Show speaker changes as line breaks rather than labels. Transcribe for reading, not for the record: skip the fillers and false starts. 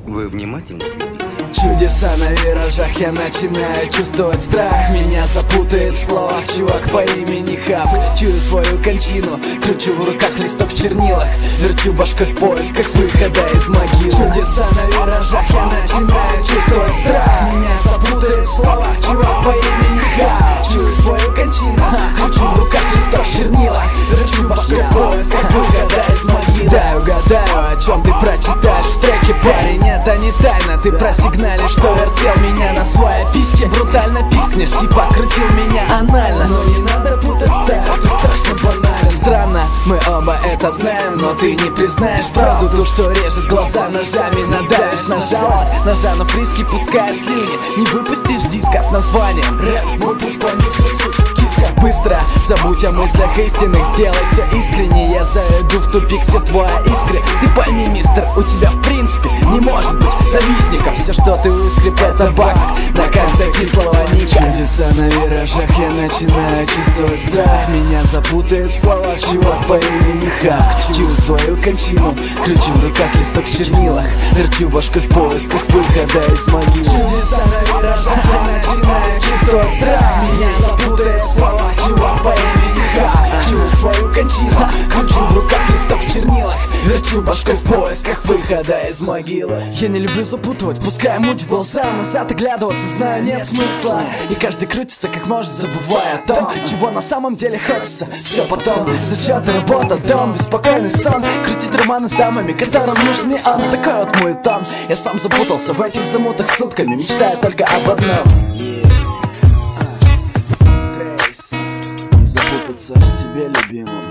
Вы внимательно следите?
Чудеса на виражах, я начинаю чувствовать страх. Меня запутает в словах чувак по имени Хавк. Чую свою кончину, кручу в руках листок в чернилах, верчу башкой в поисках выхода из могилы. Чудеса на виражах, я начинаю чувствовать страх. Меня запутает в словах чувак по имени Хавк. Чую свою кончину, кручу в руках листок в чернилах, верчу башкой в поисках выхода из могилы. Дай угадаю, о чем ты прочитаешь в треке, парень, это не тайна. Ты просигнали, что вертел меня на своей писке. Брутально пискнешь, типа крутил меня анально. Но не надо путать стайл, ты страшно банально. Странно, мы оба это знаем, но ты не признаешь правду, ту, что режет глаза ножами. Надавишь на жалость, ножа на фриски, пуская слюни. Не выпустишь диска с названием рэп, мой путь пронесет суть. Киска, быстро забудь о мыслях истинных, сделай все искренне. Я заведу в тупик все твои искры. Ты пойми, мистер, у тебя в принципе не может быть завистников. Все, что ты выскреб, это бакс на конце кислого ника. Чудеса на виражах, я начинаю чувствовать страх. Меня запутает в словах чувак по имени Хавк. Чую свою кончину, кручу в руках листок в чернилах, верчу башкой в поисках выхода из могилы. Чудеса на виражах, я начинаю чувствовать страх. Меня запутает в словах чувак по имени Хавк. Чую свою кончину, кручу в руках листок в чернилах, верчу башкой в поисках выхода из могилы. Я не люблю запутывать, пускай муть в глаза, назад оглядываться, знаю, нет смысла. И каждый крутится как может, забывая о том, чего на самом деле хочется. Все потом, зачеты, работа, дом, беспокойный сон, крутить романы с дамами, которым нужны он. Такой вот мой тон. Я сам запутался в этих замутах сутками, мечтая только об одном. Не запутаться в себе любимом.